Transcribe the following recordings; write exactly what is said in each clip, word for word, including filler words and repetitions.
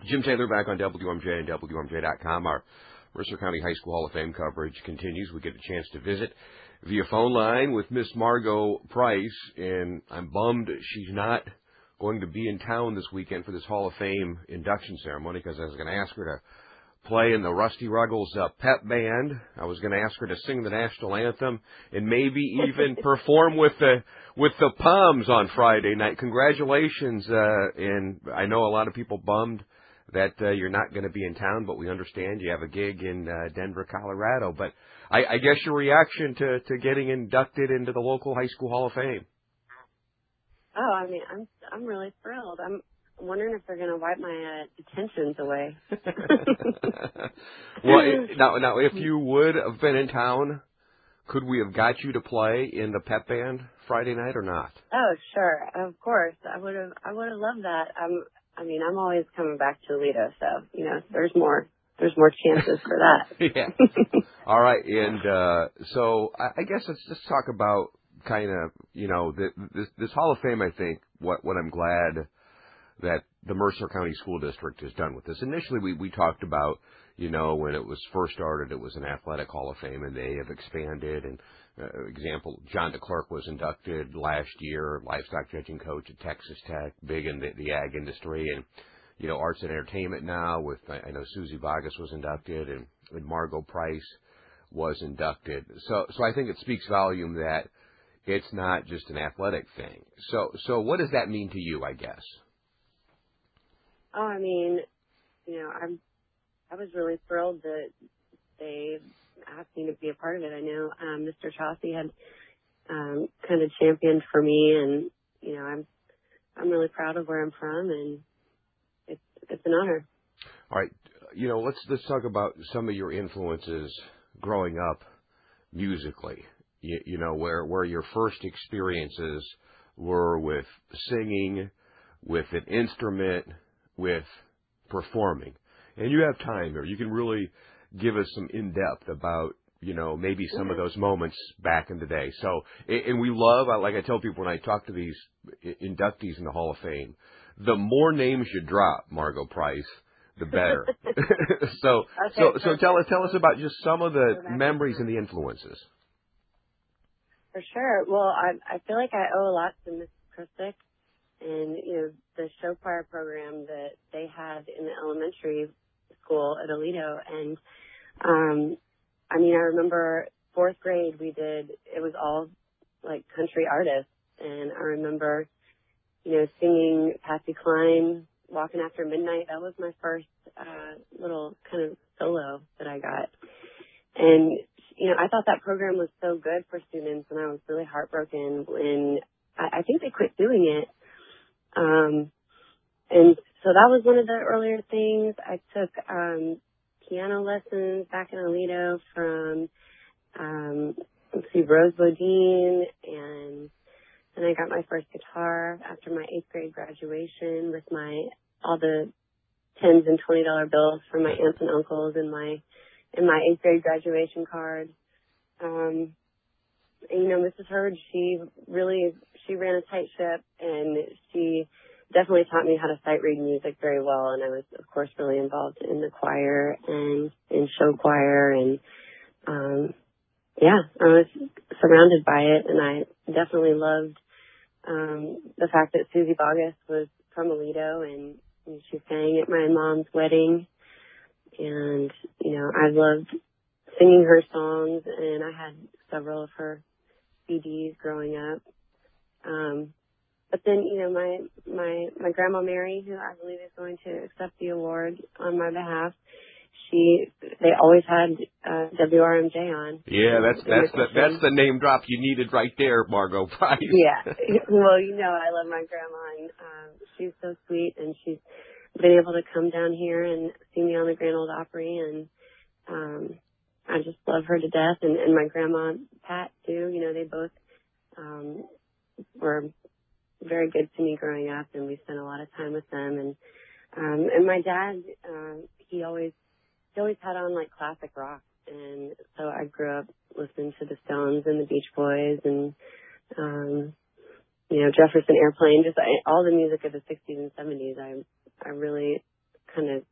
Jim Taylor back on W M J and W M J dot com. Our Mercer County High School Hall of Fame coverage continues. We get a chance to visit via phone line with Miss Margot Price, and I'm bummed she's not going to be in town this weekend for this Hall of Fame induction ceremony, because I was going to ask her to play in the Rusty Ruggles uh, pep band. I was going to ask her to sing the national anthem and maybe even perform with the with the Palms on Friday night. Congratulations, uh, and I know a lot of people bummed that uh, you're not going to be in town, but we understand you have a gig in uh, Denver, Colorado. But I, I guess your reaction to, to getting inducted into the local high school Hall of Fame? Oh, I mean, I'm I'm really thrilled. I'm wondering if they're going to wipe my uh, detentions away. Well, it, now, now, if you would have been in town, could we have got you to play in the pep band Friday night or not? Oh, sure, of course. I would have. I would have loved that. I'm. I mean, I'm always coming back to Aledo, so you know, there's more. There's more chances for that. Yeah. All right, and uh, so I, I guess let's just talk about kind of, you know, the, this, this Hall of Fame. I think what what I'm glad that the Mercer County School District has done with this. Initially, we we talked about, you know, when it was first started, it was an athletic Hall of Fame, and they have expanded. And uh, example, John DeClerc was inducted last year, livestock judging coach at Texas Tech, big in the, the ag industry, and you know, arts and entertainment now. With I know Susie Vargas was inducted, and, and Margot Price was inducted. So, so I think it speaks volume that it's not just an athletic thing. So, so what does that mean to you, I guess? Oh, I mean, you know, I'm. I was really thrilled that they asked me to be a part of it. I know um, Mister Chauncey had um, kind of championed for me, and you know, I'm I'm really proud of where I'm from, and it's it's an honor. All right, you know, let's let's talk about some of your influences growing up musically. You, you know, where where your first experiences were with singing, with an instrument, with performing. And you have time here. You can really give us some in-depth about, you know, maybe some of those moments back in the day. So, and we love, like I tell people when I talk to these inductees in the Hall of Fame, the more names you drop, Margot Price, the better. so, Okay, so, perfect. so tell us, tell us about just some of the memories and the influences. For sure. Well, I I feel like I owe a lot to Miss Christic and, you know, the show choir program that they had in the elementary school at Aledo. And, um, I mean, I remember fourth grade we did, it was all like country artists. And I remember, you know, singing Patsy Cline, Walking After Midnight. That was my first, uh, little kind of solo that I got. And, you know, I thought that program was so good for students, and I was really heartbroken when I, I think they quit doing it. Um, and so that was one of the earlier things. I took um, piano lessons back in Aledo from, um, let's see, Rose Bodine, and then I got my first guitar after my eighth grade graduation with my all the tens and twenty dollar bills from my aunts and uncles and my in my eighth grade graduation card. Um, and, you know, Missus Hurd, she really, she ran a tight ship, and she definitely taught me how to sight read music very well. And I was, of course, really involved in the choir and in show choir. And, um, yeah, I was surrounded by it. And I definitely loved um, the fact that Susie Vargas was from Aledo, and, and she sang at my mom's wedding. And, you know, I loved singing her songs, and I had several of her C Ds growing up. Um, but then, you know, my, my, my grandma Mary, who I believe is going to accept the award on my behalf, she, they always had, uh, W R M J on. Yeah, that's, that's the, that's the name drop you needed right there, Margot Price. Yeah. Well, you know, I love my grandma, and, um, she's so sweet, and she's been able to come down here and see me on the Grand Ole Opry, and, um, I just love her to death, and, and my grandma, Pat, too. You know, they both um, were very good to me growing up, and we spent a lot of time with them. And um, and my dad, uh, he always he always had on, like, classic rock, and so I grew up listening to the Stones and the Beach Boys and, um, you know, Jefferson Airplane, just I, all the music of the sixties and seventies. I I really kind of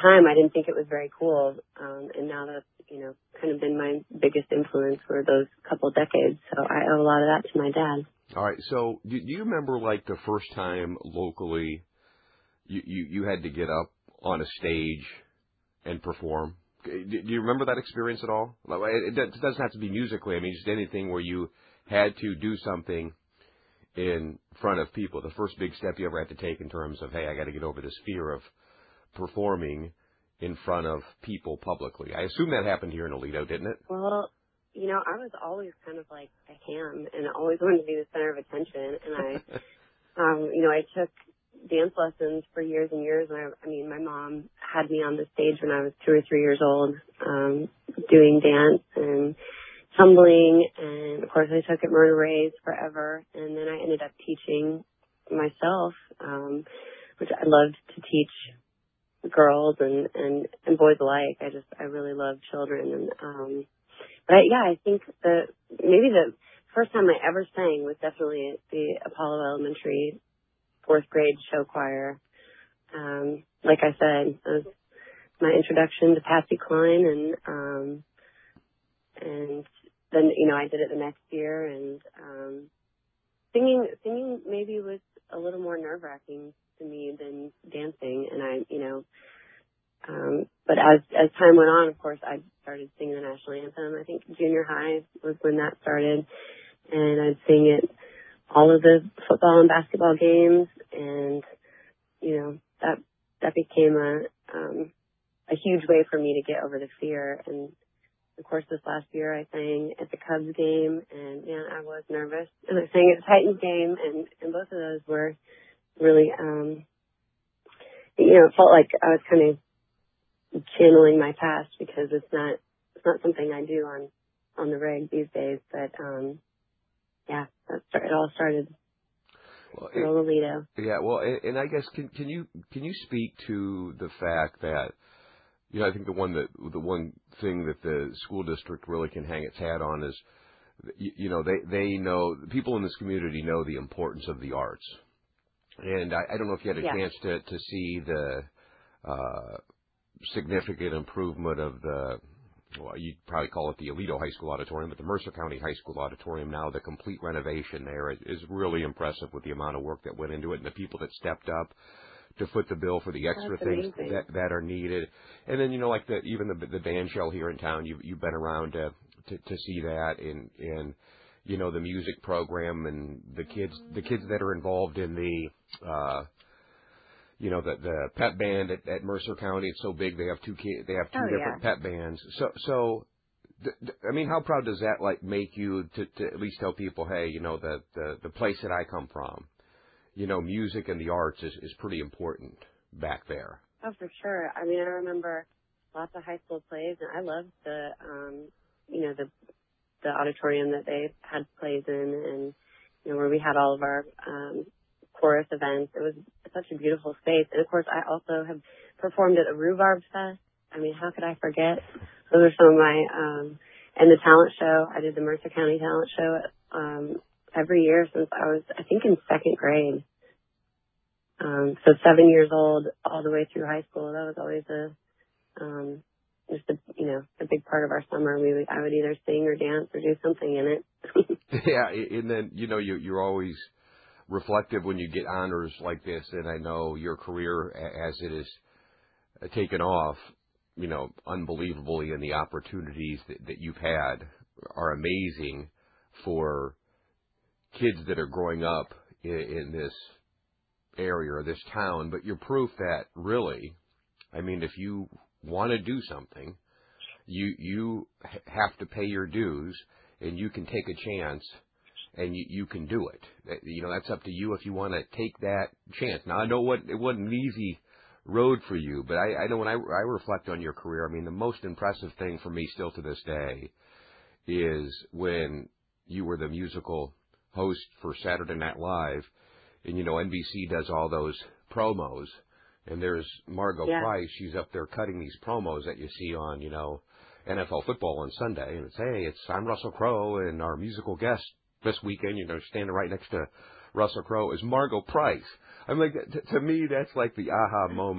time, I didn't think it was very cool. Um, and now that's, you know, kind of been my biggest influence for those couple decades. So I owe a lot of that to my dad. All right. So do, do you remember, like, the first time locally you, you, you had to get up on a stage and perform? Do, do you remember that experience at all? Like, it, it doesn't have to be musically. I mean, just anything where you had to do something in front of people. The first big step you ever had to take in terms of, hey, I got to get over this fear of performing in front of people publicly. I assume that happened here in Aledo, didn't it? Well, you know, I was always kind of like a ham and always wanted to be the center of attention. And I, um, you know, I took dance lessons for years and years. And I, I mean, my mom had me on the stage when I was two or three years old, um, doing dance and tumbling. And of course I took at Myrna Ray's forever. And then I ended up teaching myself, um, which I loved to teach girls and, and, and boys alike. I just, I really love children. And, um, but I, yeah, I think the, maybe the first time I ever sang was definitely at the Apollo Elementary fourth grade show choir. Um, like I said, it was my introduction to Patsy Cline, and, um, and then, you know, I did it the next year, and, um, singing, singing maybe was a little more nerve wracking to me than dancing. And I, you know, um, but as, as time went on, of course, I started singing the national anthem. I think junior high was when that started, and I'd sing at all of the football and basketball games. And, you know, that, that became a, um, a huge way for me to get over the fear. And of course, this last year I sang at the Cubs game, and man, I was nervous. And I sang at the Titans game, and, and both of those were really, um, you know, it felt like I was kind of channeling my past, because it's not, it's not something I do on, on the reg these days. But, um, yeah, that start, it all started well, in Aledo. Yeah, well, and, and I guess can can you can you speak to the fact that, you know, I think the one that the one thing that the school district really can hang its hat on is, you, you know, they they know, people in this community know the importance of the arts. And I, I don't know if you had a Yeah. chance to to see the uh, significant improvement of the, well, you'd probably call it the Aledo High School Auditorium, but the Mercer County High School Auditorium now, the complete renovation there is, is really impressive with the amount of work that went into it and the people that stepped up to foot the bill for the extra That's things amazing. that that are needed. And then, you know, like the even the the band shell here in town, you've you've been around to to, to see that, and and you know, the music program and the kids the kids that are involved in the uh you know, the the pep band at, at Mercer County. It's so big, they have two ki- they have two Oh, different yeah. pep bands. So so th- th- I mean, how proud does that like make you to, to at least tell people, hey, you know, the, the the place that I come from, you know, music and the arts is is pretty important back there. Oh, for sure. I mean, I remember lots of high school plays, and I loved the, um, you know, the the auditorium that they had plays in, and, you know, where we had all of our um, chorus events. It was such a beautiful space. And of course, I also have performed at a Rhubarb Fest. I mean, how could I forget? Those are some of my, um, and the talent show. I did the Mercer County Talent Show um, every year since I was, I think, in second grade. Um, so seven years old all the way through high school. That was always a, um, just a, you know, a big part of our summer. We would, I would either sing or dance or do something in it. Yeah, and then, you know, you you're always reflective when you get honors like this, and I know your career as it is taken off, you know, unbelievably, and the opportunities that, that you've had are amazing for kids that are growing up in, in this area or this town. But you're proof that really, I mean, if you want to do something, you you have to pay your dues, and you can take a chance, and you, you can do it. You know, that's up to you if you want to take that chance. Now, I know what it wasn't an easy road for you, but I, I know when I, I reflect on your career, I mean, the most impressive thing for me still to this day is when you were the musical host for Saturday Night Live, and, you know, N B C does all those promos, and there's Margo Yeah. Price. She's up there cutting these promos that you see on, you know, N F L football on Sunday, and it's, hey, it's I'm Russell Crowe, and our musical guest this weekend, you know, standing right next to Russell Crowe is Margo Price. I'm like, t- to me, that's like the aha moment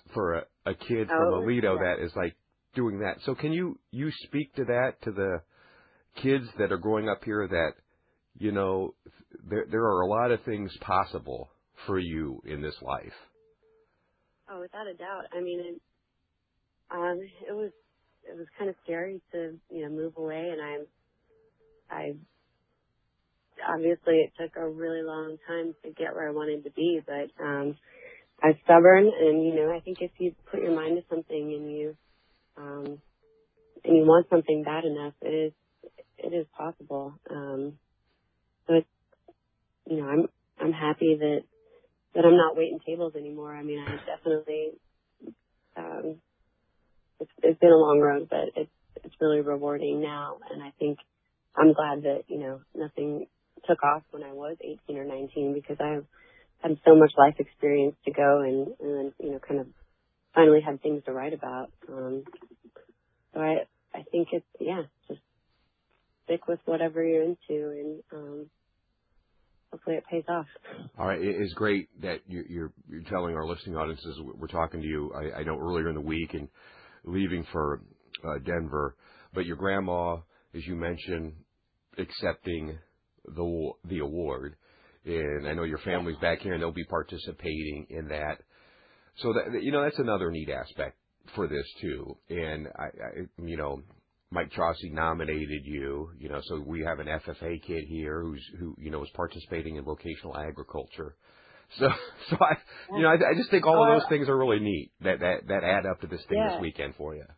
for a, a kid from Oh, Aledo yeah. that is like doing that. So can you, you speak to that, to the kids that are growing up here that, you know, there, there are a lot of things possible for you in this life? Oh, without a doubt. I mean, it, um, it was, it was kind of scary to, you know, move away, and I, I, obviously it took a really long time to get where I wanted to be, but, um, I was stubborn, and, you know, I think if you put your mind to something and you, um, and you want something bad enough, it is, it is possible. Um, so it's, you know, I'm, I'm happy that, that I'm not waiting tables anymore. I mean, I definitely, um, it's, it's been a long road, but it's, it's really rewarding now. And I think I'm glad that, you know, nothing took off when I was eighteen or nineteen, because I've had so much life experience to go and, and then, you know, kind of finally had things to write about. Um, so I, I think it's, yeah, just stick with whatever you're into, and, um, hopefully it pays off. All right. It is great that you're, you're, you're telling our listening audiences we're talking to you. I, I know earlier in the week and leaving for uh, Denver, but your grandma, as you mentioned, accepting the the award, and I know your family's back here and they'll be participating in that. So that, you know, that's another neat aspect for this too. And I, I you know, Mike Chaucy nominated you, you know, so we have an F F A kid here who's, who, you know, is participating in vocational agriculture. So, so I, you know, I, I just think all of those things are really neat that, that, that add up to this thing Yeah. this weekend for you.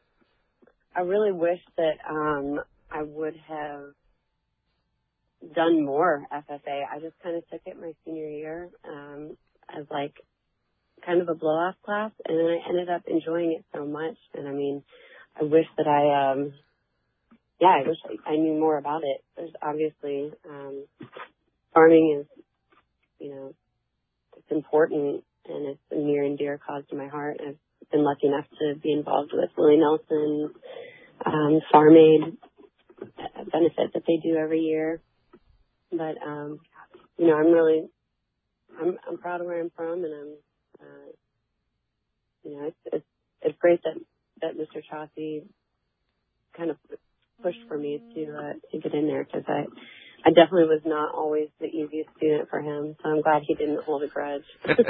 I really wish that, um, I would have done more F F A. I just kind of took it my senior year, um, as like kind of a blow off class, and then I ended up enjoying it so much. And I mean, I wish that I, um, yeah, I wish I, I knew more about it. There's obviously, um, farming is, you know, it's important, and it's a near and dear cause to my heart. I've been lucky enough to be involved with Willie Nelson, um, Farm Aid, a benefit that they do every year. But, um, you know, I'm really, I'm, I'm proud of where I'm from, and I'm, uh, you know, it's, it's, it's great that, that Mister Chaucy kind of pushed for me to, uh, to get in there, because I, I definitely was not always the easiest student for him, so I'm glad he didn't hold a grudge.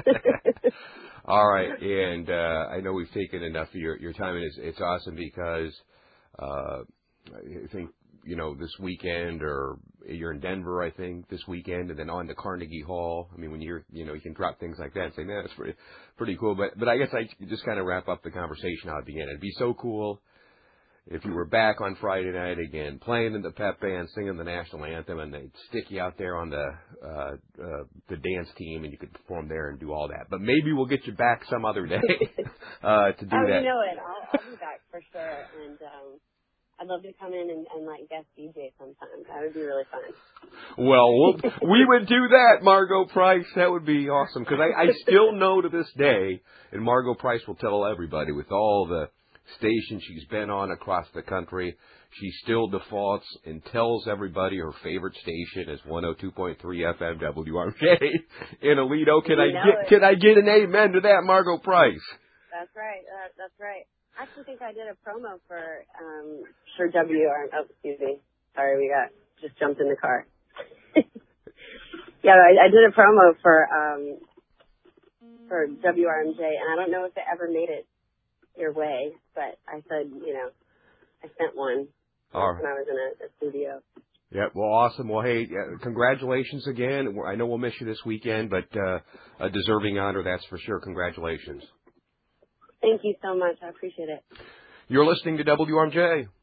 All right, and uh, I know we've taken enough of your, your time, and it's, it's awesome because uh, I think, you know, this weekend, or you're in Denver, I think, this weekend, and then on to Carnegie Hall. I mean, when you're, you know, you can drop things like that and say, man, that's pretty, pretty cool. But, but I guess I just kind of wrap up the conversation how it began. It'd be so cool if you were back on Friday night again, playing in the pep band, singing the national anthem, and they'd stick you out there on the uh, uh, the dance team, and you could perform there and do all that. But maybe we'll get you back some other day uh, to do oh, that. you know it. I'll, I'll be back for sure, and um, I'd love to come in and, and like guest D J sometime. That would be really fun. Well, we'll we would do that, Margo Price. That would be awesome, because I, I still know to this day, and Margo Price will tell everybody with all the stations she's been on across the country, she still defaults and tells everybody her favorite station is one oh two point three F M W R J in Aledo. Can You I know get it. can I get an amen to that, Margo Price? That's right. Uh, that's right. I actually think I did a promo for um, for W R. Oh, excuse me. Sorry, we got just jumped in the car. yeah, I, I did a promo for um, for W R M J, and I don't know if it ever made it your way, but I said, you know, I sent one All right. when I was in a, a studio. Yeah, well, awesome. Well, hey, uh, congratulations again. I know we'll miss you this weekend, but uh, a deserving honor, that's for sure. Congratulations. Thank you so much. I appreciate it. You're listening to W R M J.